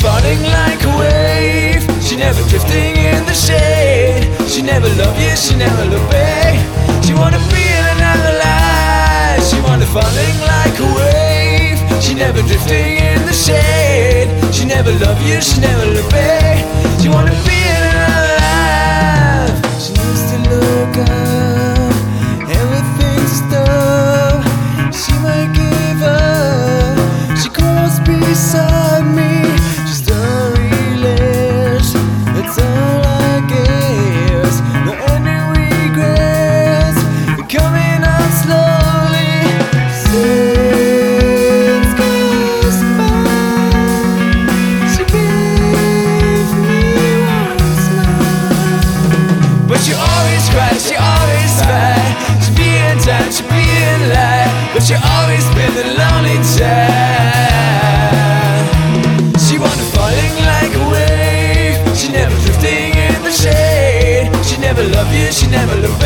falling like a wave. She never drifting in the shade. She never love you, she never love me. She wanna feel another life. She wanna falling like a wave. She never drifting in the shade. She never love you, she never love me. She wanna feel another life. She used to look up, everything's stuff. She might give up. She crawls beside me. She's storyless. That's all I guess. No any regrets. Coming out slowly. Since goes by, she gave me one smile. But she always cries, she always fight. She be in time, she be in light. But she always been the lonely child. She wanna falling like a wave. She never drifting in the shade. She never love you, she never love